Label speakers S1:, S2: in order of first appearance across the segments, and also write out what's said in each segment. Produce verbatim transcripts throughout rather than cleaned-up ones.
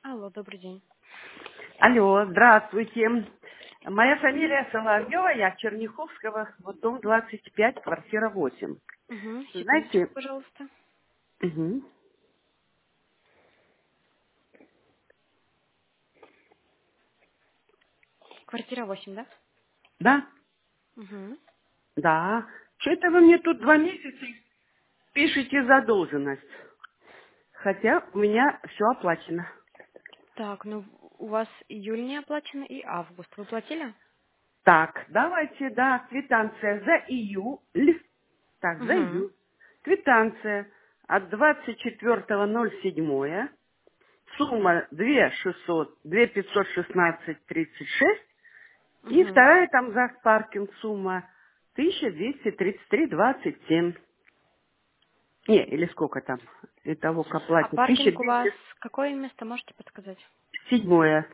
S1: Алло, добрый день.
S2: Алло, здравствуйте. Моя фамилия Соловьева, я Черняховского, вот дом двадцать пять, квартира восемь.
S1: Угу, секундочку,
S2: Знаете,
S1: пожалуйста.
S2: мгм,
S1: Квартира восемь, да?
S2: да,
S1: Угу.
S2: да. Что-то вы мне тут два месяца пишете задолженность, хотя у меня все оплачено.
S1: Так, ну у вас июль не оплачено и август. Вы платили?
S2: Так, давайте, да, квитанция за июль. Так, за
S1: Угу.
S2: июль. Квитанция от двадцать четвёртого ноль седьмого. Сумма две шестьсот, две пятьсот шестнадцать тридцать шесть. И
S1: Угу.
S2: вторая там за паркинг сумма тысяча двести тридцать три двадцать семь. Не, или сколько там? Итого к
S1: А
S2: оплате.
S1: паркинг у вас
S2: тысяча двести
S1: какое место, можете подсказать?
S2: седьмое.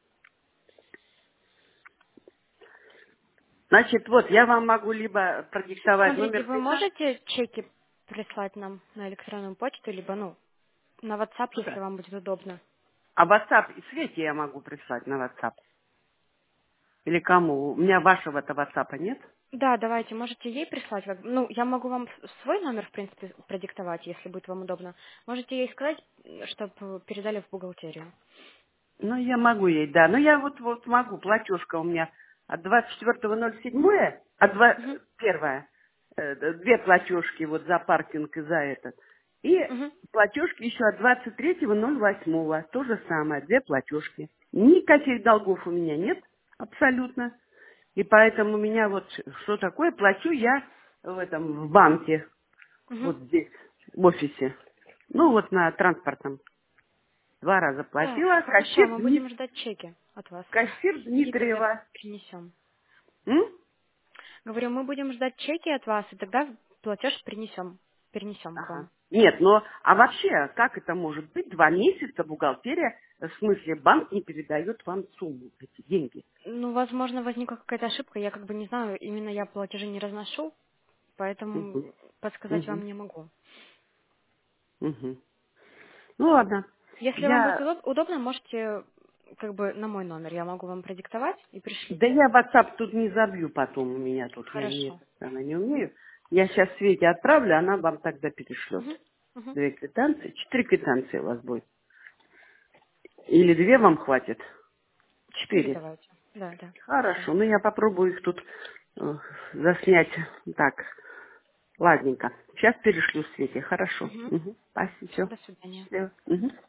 S2: Значит, вот, я вам могу либо продиктовать
S1: Смотрите,
S2: номер
S1: вы
S2: квитанции.
S1: можете чеки прислать нам на электронную почту, либо, ну, на WhatsApp, если
S2: Куда?
S1: вам будет удобно.
S2: А WhatsApp и Свете я могу прислать на WhatsApp. Или кому? У меня вашего-то WhatsApp нет?
S1: Да, давайте, можете ей прислать. как- Ну, я могу вам с- свой номер, в принципе, продиктовать, если будет вам удобно. Можете ей сказать, чтобы передали в бухгалтерию.
S2: Ну, я могу ей, да. Ну, я вот, вот могу. Платежка у меня от двадцать четвёртого ноль седьмого, от два-
S1: Угу.
S2: первая, э, д- две платежки вот за паркинг и за этот. И
S1: Угу.
S2: платежки еще от двадцать третьего ноль восьмого. То же самое, две платежки. Никаких долгов у меня нет, абсолютно. И поэтому у меня вот что такое, плачу я в этом, в банке,
S1: Угу.
S2: вот здесь, в офисе. Ну, вот на транспортном. Два раза
S1: Так,
S2: платила.
S1: хорошо,
S2: Кассир
S1: мы
S2: Дмитрий.
S1: будем ждать чеки от вас.
S2: Кассир
S1: И тогда
S2: Дмитриева.
S1: принесем.
S2: М?
S1: Говорю, мы будем ждать чеки от вас, и тогда платеж принесем, перенесем к
S2: Ага.
S1: вам.
S2: Нет, но а вообще, как это может быть? Два месяца бухгалтерия, в смысле банк не передает вам сумму, эти деньги.
S1: Ну, возможно, возникла какая-то ошибка, я как бы не знаю, именно я платежи не разношу,
S2: Мгм.
S1: поэтому подсказать
S2: Мгм.
S1: вам не могу.
S2: Мгм. Ну ладно.
S1: Если вам будет
S2: Я,
S1: удоб- удобно, можете как бы на мой номер, я могу вам продиктовать и
S2: да
S1: пришлите.
S2: я WhatsApp тут не забью потом у меня тут, я не,
S1: Хорошо.
S2: это самое, не умею. Я сейчас Свете отправлю, она вам тогда перешлет.
S1: Угу. Угу.
S2: Две квитанции, четыре квитанции у вас будет. Или две вам хватит?
S1: Четыре
S2: Четыре.
S1: давайте. Да, да. Все.
S2: Хорошо, ну я попробую их тут э, заснять. Так, ладненько. Сейчас перешлю Свете. Хорошо.
S1: Угу.
S2: Угу. Спасибо.
S1: Все,
S2: Все.
S1: до свидания.
S2: Счастливо. Мгм.